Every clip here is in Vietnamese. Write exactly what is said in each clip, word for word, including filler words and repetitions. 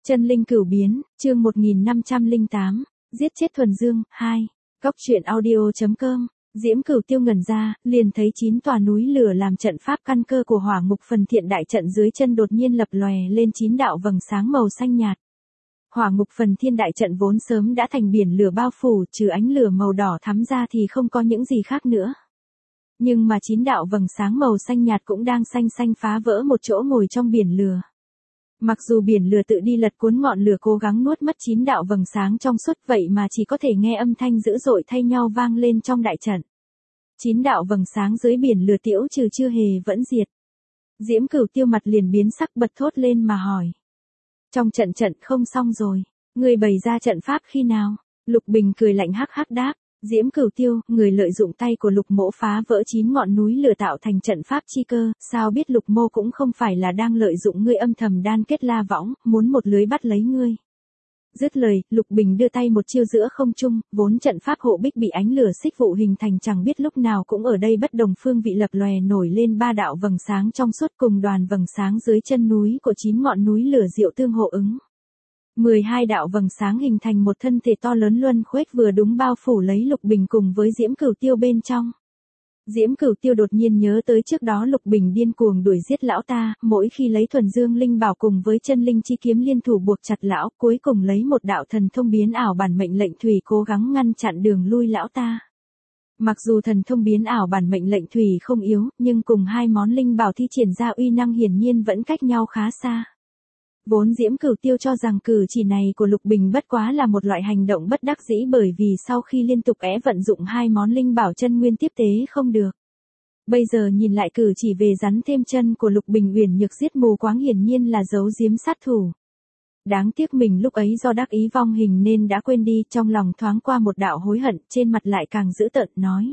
Chân linh cửu biến, chương một nghìn năm trăm lẻ tám, giết chết Thuần Dương, hai. Góc truyện audio chấm com. Diễm Cửu Tiêu ngẩn ra, liền thấy chín tòa núi lửa làm trận pháp căn cơ của Hỏa Ngục Phần Thiện đại trận dưới chân đột nhiên lập lòe lên chín đạo vầng sáng màu xanh nhạt. Hỏa Ngục Phần Thiên đại trận vốn sớm đã thành biển lửa bao phủ, trừ ánh lửa màu đỏ thắm ra thì không có những gì khác nữa. Nhưng mà chín đạo vầng sáng màu xanh nhạt cũng đang xanh xanh phá vỡ một chỗ ngồi trong biển lửa. Mặc dù biển lửa tự đi lật cuốn ngọn lửa cố gắng nuốt mất chín đạo vầng sáng trong suốt, vậy mà chỉ có thể nghe âm thanh dữ dội thay nhau vang lên trong đại trận. Chín đạo vầng sáng dưới biển lửa tiễu trừ chưa hề vẫn diệt. Diễm Cửu Tiêu mặt liền biến sắc bật thốt lên mà hỏi. Trong trận trận không xong rồi, người bày ra trận pháp khi nào? Lục Bình cười lạnh hắc hắc đáp. Diễm Cửu Tiêu, người lợi dụng tay của Lục Mỗ phá vỡ chín ngọn núi lửa tạo thành trận pháp chi cơ, sao biết Lục Mô cũng không phải là đang lợi dụng ngươi âm thầm đan kết la võng, muốn một lưới bắt lấy ngươi. Dứt lời, Lục Bình đưa tay một chiêu giữa không trung, vốn trận pháp hộ bích bị ánh lửa xích vụ hình thành chẳng biết lúc nào cũng ở đây bất đồng phương vị lập lòe nổi lên ba đạo vầng sáng trong suốt cùng đoàn vầng sáng dưới chân núi của chín ngọn núi lửa diệu tương hộ ứng. mười hai đạo vầng sáng hình thành một thân thể to lớn luân khuếch vừa đúng bao phủ lấy Lục Bình cùng với Diễm Cửu Tiêu bên trong. Diễm Cửu Tiêu đột nhiên nhớ tới trước đó Lục Bình điên cuồng đuổi giết lão ta, mỗi khi lấy Thuần Dương linh bảo cùng với chân linh chi kiếm liên thủ buộc chặt lão, cuối cùng lấy một đạo thần thông biến ảo bản mệnh lệnh thủy cố gắng ngăn chặn đường lui lão ta. Mặc dù thần thông biến ảo bản mệnh lệnh thủy không yếu, nhưng cùng hai món linh bảo thi triển ra uy năng hiển nhiên vẫn cách nhau khá xa. Vốn Diễm Cửu Tiêu cho rằng cử chỉ này của Lục Bình bất quá là một loại hành động bất đắc dĩ bởi vì sau khi liên tục é vận dụng hai món linh bảo chân nguyên tiếp tế không được. Bây giờ nhìn lại cử chỉ về rắn thêm chân của Lục Bình uyển nhược giết mù quáng hiển nhiên là giấu giếm sát thủ. Đáng tiếc mình lúc ấy do đắc ý vong hình nên đã quên đi, trong lòng thoáng qua một đạo hối hận, trên mặt lại càng dữ tợn nói.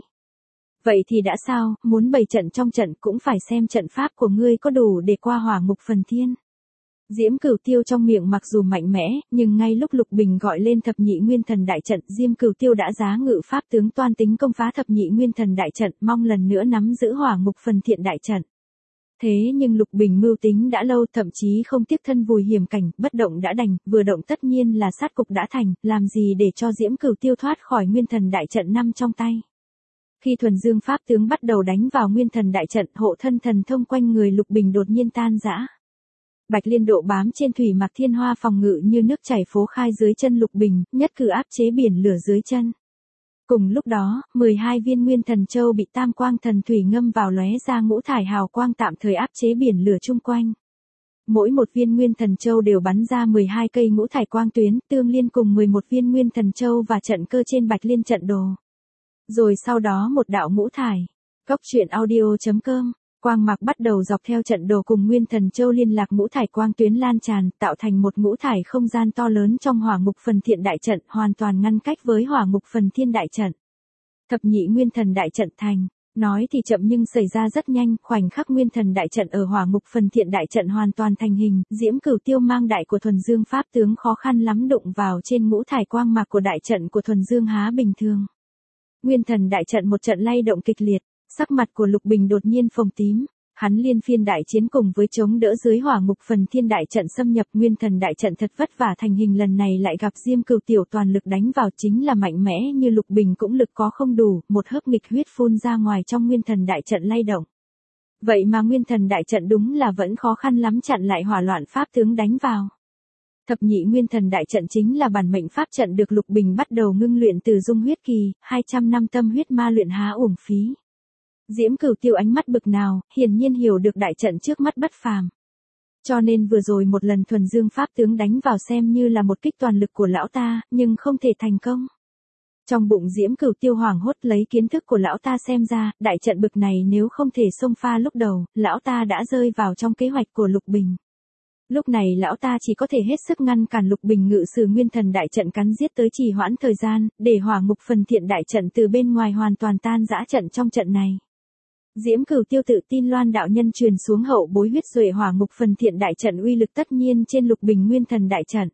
Vậy thì đã sao, muốn bày trận trong trận cũng phải xem trận pháp của ngươi có đủ để qua Hỏa Ngục Phần Thiên. Diễm Cửu Tiêu trong miệng mặc dù mạnh mẽ, nhưng ngay lúc Lục Bình gọi lên thập nhị nguyên thần đại trận, Diễm Cửu Tiêu đã giá ngự pháp tướng toan tính công phá thập nhị nguyên thần đại trận, mong lần nữa nắm giữ Hỏa Ngục Phần Thiện đại trận. Thế nhưng Lục Bình mưu tính đã lâu, thậm chí không tiếc thân vùi hiểm cảnh, bất động đã đành, vừa động tất nhiên là sát cục đã thành, làm gì để cho Diễm Cửu Tiêu thoát khỏi nguyên thần đại trận nằm trong tay. Khi Thuần Dương pháp tướng bắt đầu đánh vào nguyên thần đại trận, hộ thân thần thông quanh người Lục Bình đột nhiên tan rã. Bạch Liên độ bám trên thủy mặc thiên hoa phòng ngự như nước chảy phố khai dưới chân Lục Bình, nhất cử áp chế biển lửa dưới chân. Cùng lúc đó, mười hai viên nguyên thần châu bị tam quang thần thủy ngâm vào lóe ra ngũ thải hào quang tạm thời áp chế biển lửa chung quanh. Mỗi một viên nguyên thần châu đều bắn ra mười hai cây ngũ thải quang tuyến, tương liên cùng mười một viên nguyên thần châu và trận cơ trên Bạch Liên trận đồ. Rồi sau đó một đạo ngũ thải. Góc truyện audio chấm com. Quang mạc bắt đầu dọc theo trận đồ cùng nguyên thần châu liên lạc ngũ thải quang tuyến lan tràn, tạo thành một ngũ thải không gian to lớn trong Hỏa Ngục Phần Thiện đại trận, hoàn toàn ngăn cách với Hỏa Ngục Phần Thiên đại trận. Thập nhị nguyên thần đại trận thành, nói thì chậm nhưng xảy ra rất nhanh, khoảnh khắc nguyên thần đại trận ở Hỏa Ngục Phần Thiện đại trận hoàn toàn thành hình, Diễm Cửu Tiêu mang đại của Thuần Dương pháp tướng khó khăn lắm đụng vào trên ngũ thải quang mạc của đại trận của Thuần Dương há bình thường. Nguyên thần đại trận một trận lay động kịch liệt. Sắc mặt của Lục Bình đột nhiên phồng tím, hắn liên phiên đại chiến cùng với chống đỡ dưới Hỏa Ngục Phần Thiên đại trận xâm nhập, nguyên thần đại trận thật vất vả thành hình, lần này lại gặp Diêm Cửu Tiểu toàn lực đánh vào, chính là mạnh mẽ như Lục Bình cũng lực có không đủ, một hớp nghịch huyết phun ra ngoài trong nguyên thần đại trận lay động. Vậy mà nguyên thần đại trận đúng là vẫn khó khăn lắm chặn lại hỏa loạn pháp tướng đánh vào. Thập nhị nguyên thần đại trận chính là bản mệnh pháp trận được Lục Bình bắt đầu ngưng luyện từ dung huyết kỳ, hai trăm năm tâm huyết ma luyện há uổng phí. Diễm Cửu Tiêu ánh mắt bực nào, hiển nhiên hiểu được đại trận trước mắt bất phàm. Cho nên vừa rồi một lần Thuần Dương pháp tướng đánh vào xem như là một kích toàn lực của lão ta, nhưng không thể thành công. Trong bụng Diễm Cửu Tiêu hoảng hốt lấy kiến thức của lão ta xem ra, đại trận bực này nếu không thể xông pha lúc đầu, lão ta đã rơi vào trong kế hoạch của Lục Bình. Lúc này lão ta chỉ có thể hết sức ngăn cản Lục Bình ngự sử nguyên thần đại trận cắn giết tới trì hoãn thời gian, để Hỏa Ngục Phần Thiện đại trận từ bên ngoài hoàn toàn tan rã trận trong trận này. Diễm Cửu Tiêu tự tin Loan đạo nhân truyền xuống hậu bối huyết duệ Hỏa Ngục Phần Thiện đại trận uy lực tất nhiên trên Lục Bình nguyên thần đại trận.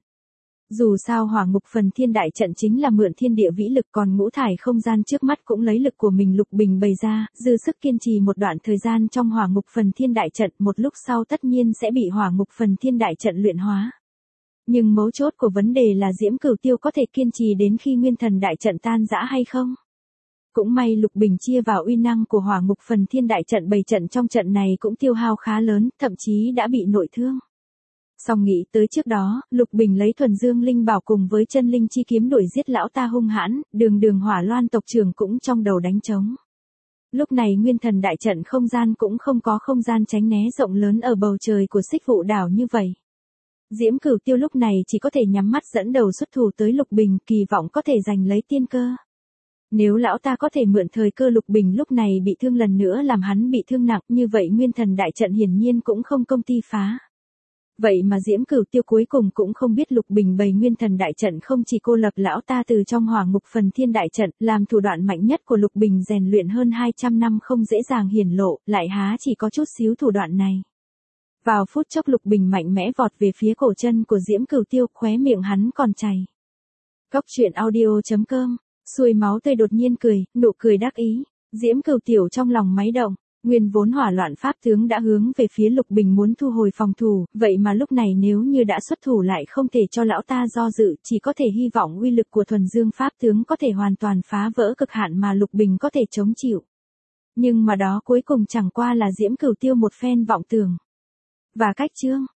Dù sao Hỏa Ngục Phần Thiên đại trận chính là mượn thiên địa vĩ lực, còn ngũ thải không gian trước mắt cũng lấy lực của mình Lục Bình bày ra, dư sức kiên trì một đoạn thời gian trong Hỏa Ngục Phần Thiên đại trận, một lúc sau tất nhiên sẽ bị Hỏa Ngục Phần Thiên đại trận luyện hóa. Nhưng mấu chốt của vấn đề là Diễm Cửu Tiêu có thể kiên trì đến khi nguyên thần đại trận tan rã hay không? Cũng may Lục Bình chia vào uy năng của hỏa ngục phần thiên đại trận bày trận trong trận này cũng tiêu hao khá lớn, thậm chí đã bị nội thương. Song nghĩ tới trước đó, Lục Bình lấy thuần dương linh bảo cùng với chân linh chi kiếm đuổi giết lão ta hung hãn, đường đường Hỏa Loan tộc trưởng cũng trong đầu đánh trống. Lúc này nguyên thần đại trận không gian cũng không có không gian tránh né rộng lớn ở bầu trời của Xích Vụ đảo như vậy. Diễm Cửu Tiêu lúc này chỉ có thể nhắm mắt dẫn đầu xuất thủ tới Lục Bình, kỳ vọng có thể giành lấy tiên cơ. Nếu lão ta có thể mượn thời cơ Lục Bình lúc này bị thương lần nữa làm hắn bị thương nặng, như vậy nguyên thần đại trận hiển nhiên cũng không công ty phá. Vậy mà Diễm Cửu Tiêu cuối cùng cũng không biết Lục Bình bày nguyên thần đại trận không chỉ cô lập lão ta từ trong hỏa ngục phần thiên đại trận, làm thủ đoạn mạnh nhất của Lục Bình rèn luyện hơn hai trăm năm không dễ dàng hiển lộ, lại há chỉ có chút xíu thủ đoạn này. Vào phút chốc Lục Bình mạnh mẽ vọt về phía cổ chân của Diễm Cửu Tiêu, khóe miệng hắn còn chảy. Cóc truyện audio chấm com, xuôi máu tươi đột nhiên cười, nụ cười đắc ý, Diễm Cửu Tiểu trong lòng máy động. Nguyên vốn hỏa loạn pháp tướng đã hướng về phía Lục Bình muốn thu hồi phòng thủ, vậy mà lúc này nếu như đã xuất thủ lại không thể cho lão ta do dự, chỉ có thể hy vọng uy lực của thuần dương pháp tướng có thể hoàn toàn phá vỡ cực hạn mà Lục Bình có thể chống chịu. Nhưng mà đó cuối cùng chẳng qua là Diễm Cửu Tiêu một phen vọng tưởng. Và cách chương